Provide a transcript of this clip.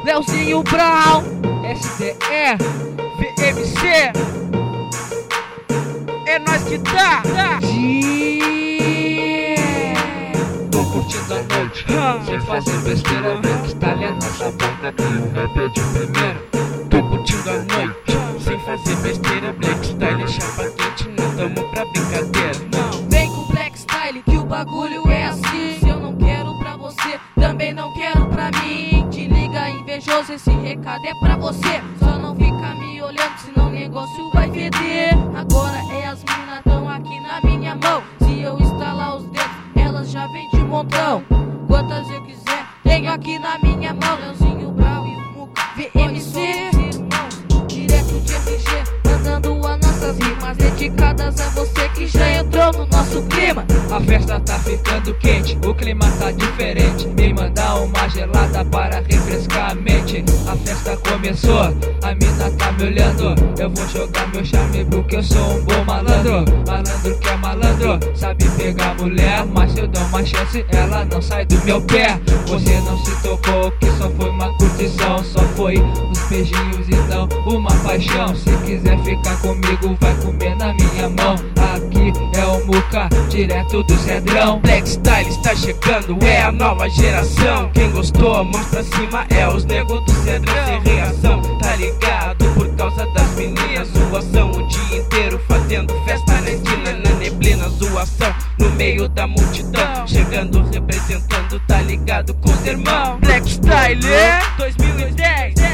Leozinho Brown, SDE, VMC. É nós que tá. Tô curtindo a noite, sem fazer besteira, vendo que tá lendo nossa banda que o rap é de primeira. Tô curtindo a noite, sem fazer besteira, Black Style é chapa quente, não tamo pra brincadeira. Não, vem com Black Style que o bagulho é assim. Se eu não quero pra você, também não quero pra mim. Te liga invejoso, esse recado é pra você. Só não fica me olhando, senão o negócio vai feder. Agora é as minas tão aqui na minha mão. Se eu instalar os dedos, elas já vêm de montão. Quantas eu quiser, tenho aqui na minha mão. Leozinho Brown e o Muca, VMC, irmãos, direto de FG, mandando as nossas rimas dedicadas a você que já entrou no nosso clima. A festa tá ficando quente, o clima tá diferente. Me mandar uma gelada para refrescar a mente. A festa começou, a mina tá me olhando. Eu vou jogar meu charme porque eu sou um bom malandro. Malandro que é malandro, sabe pegar mulher. Mas se eu dou uma chance, ela não sai do meu pé. Você não se tocou que só foi uma curtição. Só foi uns beijinhos e não uma paixão. Se quiser ficar comigo, vai comer na minha mão. Aqui é o Muca, direto do Cedrão. Black Style está chegando, é a nova geração. Quem gostou, mãos pra cima, é os negros do Cedrão sem reação. Tá ligado por causa das meninas, zoação o dia inteiro fazendo festa na esquina, na neblina, zoação no meio da multidão. Chegando, representando, tá ligado com os irmãos. Black Style 2010.